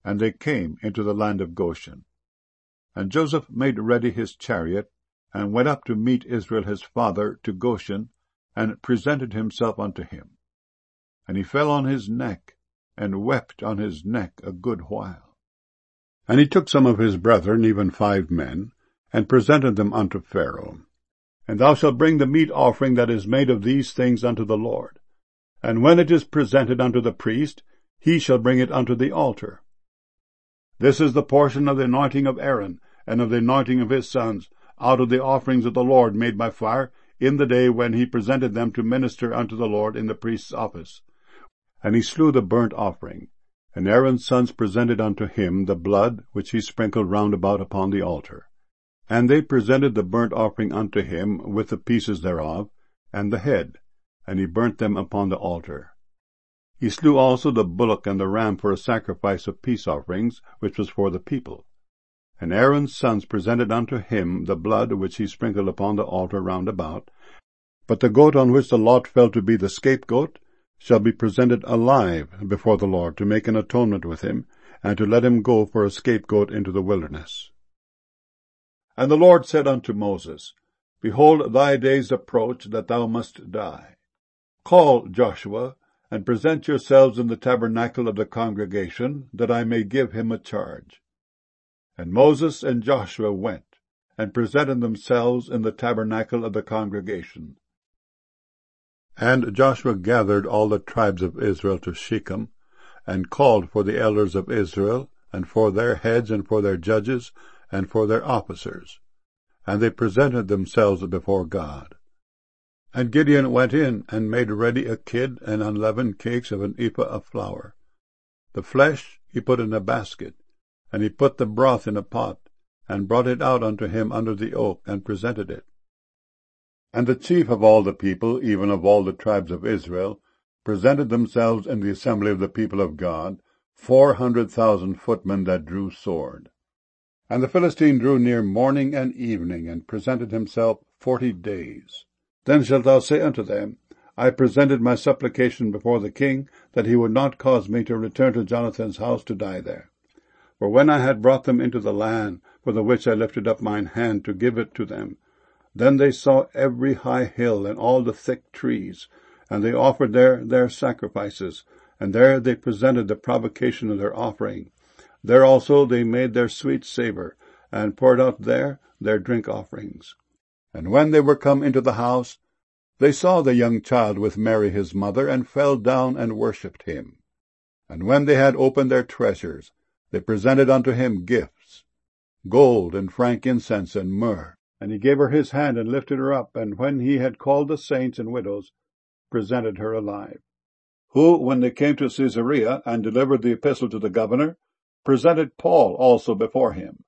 And they came into the land of Goshen. And Joseph made ready his chariot, and went up to meet Israel his father to Goshen, and presented himself unto him. And he fell on his neck, and wept on his neck a good while. And he took some of his brethren, even 5 men, and presented them unto Pharaoh. And thou shalt bring the meat offering that is made of these things unto the Lord. And when it is presented unto the priest, he shall bring it unto the altar. This is the portion of the anointing of Aaron, and of the anointing of his sons, out of the offerings of the Lord made by fire, in the day when he presented them to minister unto the Lord in the priest's office. And he slew the burnt offering, and Aaron's sons presented unto him the blood which he sprinkled round about upon the altar. And they presented the burnt offering unto him with the pieces thereof, and the head, and he burnt them upon the altar. He slew also the bullock and the ram for a sacrifice of peace offerings, which was for the people. And Aaron's sons presented unto him the blood which he sprinkled upon the altar round about. But the goat on which the lot fell to be the scapegoat shall be presented alive before the Lord, to make an atonement with him, and to let him go for a scapegoat into the wilderness. And the Lord said unto Moses, Behold, thy days approach, that thou must die. Call Joshua, and present yourselves in the tabernacle of the congregation, that I may give him a charge. And Moses and Joshua went, and presented themselves in the tabernacle of the congregation. And Joshua gathered all the tribes of Israel to Shechem, and called for the elders of Israel, and for their heads, and for their judges, and for their officers. And they presented themselves before God. And Gideon went in, and made ready a kid and unleavened cakes of an ephah of flour. The flesh he put in a basket, and he put the broth in a pot, and brought it out unto him under the oak, and presented it. And the chief of all the people, even of all the tribes of Israel, presented themselves in the assembly of the people of God, 400,000 footmen that drew sword. And the Philistine drew near morning and evening, and presented himself 40 days. Then shalt thou say unto them, I presented my supplication before the king, that he would not cause me to return to Jonathan's house to die there. For when I had brought them into the land, for the which I lifted up mine hand to give it to them, then they saw every high hill and all the thick trees, and they offered there their sacrifices, and there they presented the provocation of their offering. There also they made their sweet savour, and poured out there their drink offerings. And when they were come into the house, they saw the young child with Mary his mother, and fell down and worshipped him. And when they had opened their treasures, they presented unto him gifts, gold and frankincense and myrrh. And he gave her his hand, and lifted her up, and when he had called the saints and widows, presented her alive. Who, when they came to Caesarea, and delivered the epistle to the governor, presented Paul also before him.